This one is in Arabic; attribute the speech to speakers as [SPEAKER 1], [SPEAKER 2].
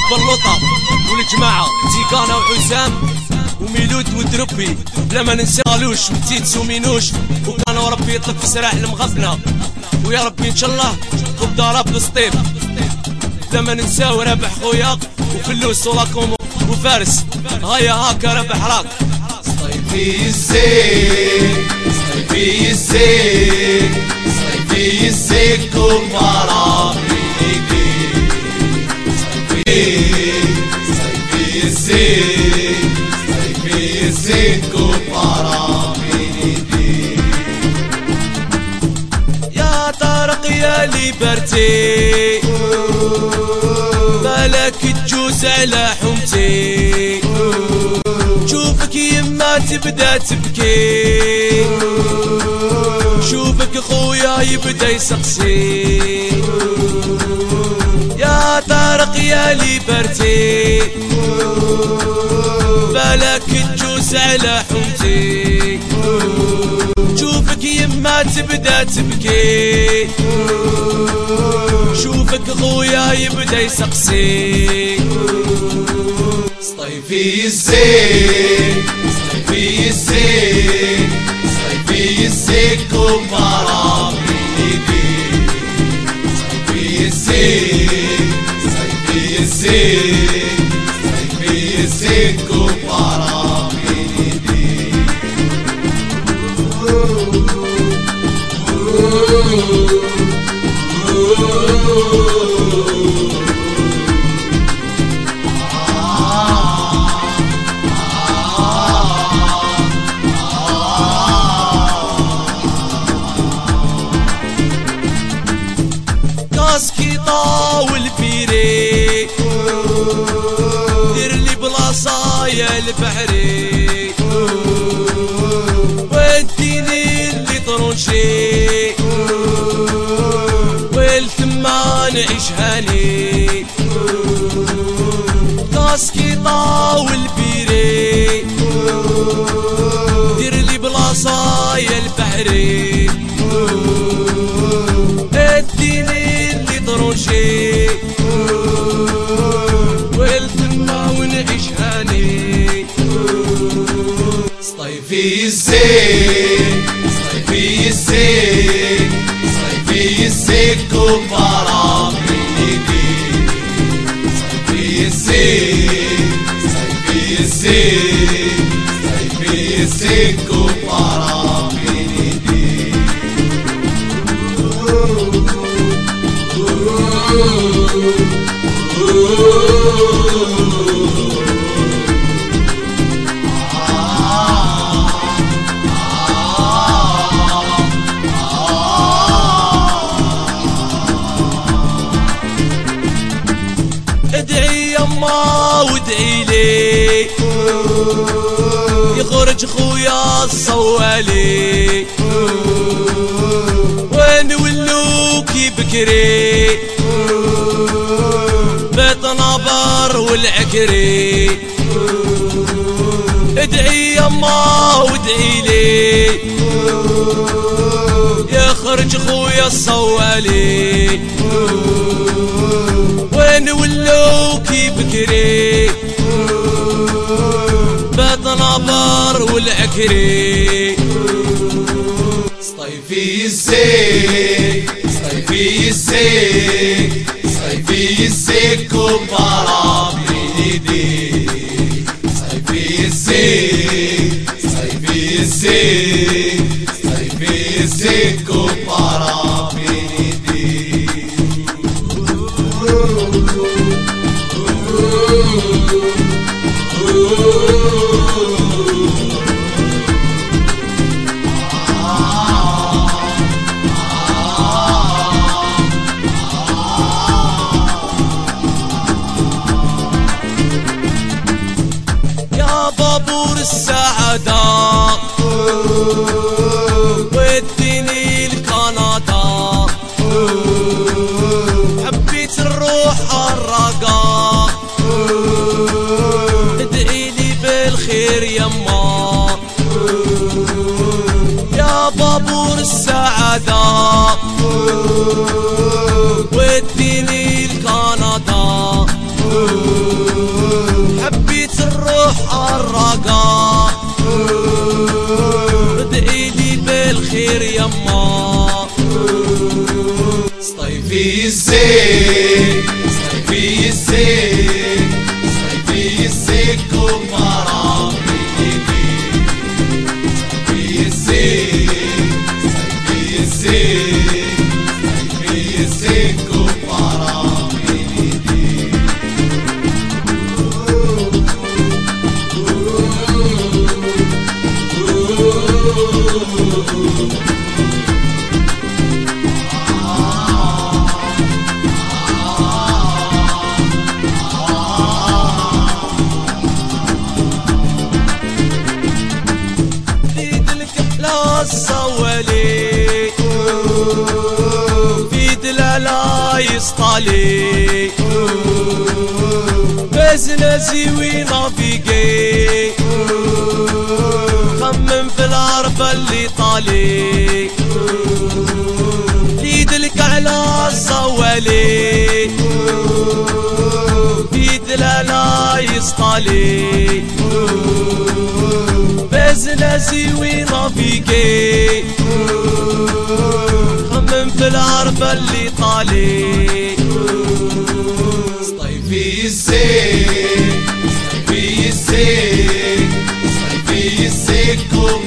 [SPEAKER 1] بلوطة والجماعة تيكانا وحسام وميلود ودربي بلا ما ننسالوش وتيتس ومينوش وكان ربي يطلق في سراح المغفنة ويا ربي ان شاء الله وبدارة بلسطيف بلا ما ننساو رابح خويا وفلوس ولاكومو وفارس هيا هاكا رابح راك
[SPEAKER 2] صيفي الزين صيفي الزين صيفي الزين كفارة صيفي الزين صيفي الزين كفارة
[SPEAKER 1] يا طارق يا ليبرتي بالك تجوز على حومتي شوفك يما تبدا تبكي شوفك خويا يبدا يسقسي يا طارق يا ليبرتي بالك تجوز على حومتي شوفك يما تبدا تبكي شوفك خويا يبدا يسقسي
[SPEAKER 2] صيفي الزين صيفي الزين صيفي الزين كفارة صيفي الزين صيفي الزين صيفي الزين كفارة
[SPEAKER 1] كاسكي طاول بيري دير لي بلاصة يا البحري وديني اللي طرونشي والثما نعيش هاني كاسكي طاول بيري دير لي بلاصة يا البحري اديني اللي طروشي والثما ونعيش هاني
[SPEAKER 2] صيفي الزين صيفي الزين صيفي الزين كفارة صيفي الزين صيفي الزين صيفي الزين كفارة
[SPEAKER 1] ادعي يما وادعي لي يخرج خويا الصوالي وين ولوكي بكري بيت نابر والعكري ادعي يما وادعي لي يخرج خويا الصوالي وين ولوكي بكري بيت نابر والعكري
[SPEAKER 2] صيفي الزين صيفي الزين صيفي الزين كفارة صيفي الزين صيفي الزين صيفي الزين كفارة
[SPEAKER 1] يا بابور السعادة
[SPEAKER 2] صيفي الزين صيفي الزين صيفي الزين كبارة صيفي الزين صيفي الزين صيفي الزين كبارة
[SPEAKER 1] الصولي في دلالا يسطالي بزنا زوينا بيقي خمم في الارض اللي طالي في دلك على الصولي في دلالا يسطالي بزنا زوينا بيقي خمم في الارض اللي طالي
[SPEAKER 2] صيفي الزين صيفي الزين صيفي الزين